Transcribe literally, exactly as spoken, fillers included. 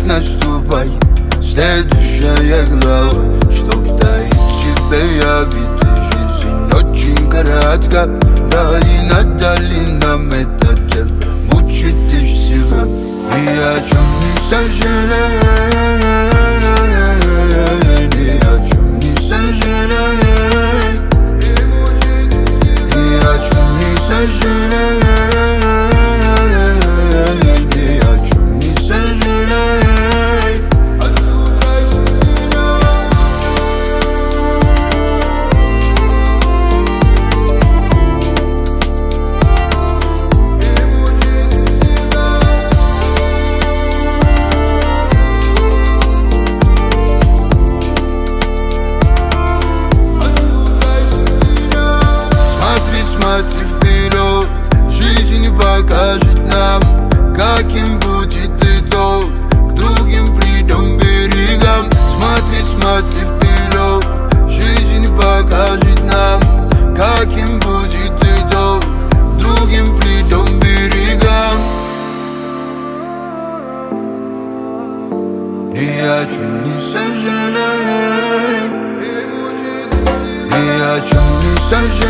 наступай, следующая глава. Чтоб дать тебе обиды, жизнь очень коротка. Да и надали нам это дело, мучите себя. Ни о чем не сожалей, ни о чем не сожалей, ни о чем не сожалей, ни о чем не сожалей. Смотри вперед, жизнь покажет нам, каким будет итог. К другим придем берегам. Смотри, смотри вперед, жизнь покажет нам, каким будет итог. К другим придем берегам. Ни о чем не сожалей, ни о чем не сожалей.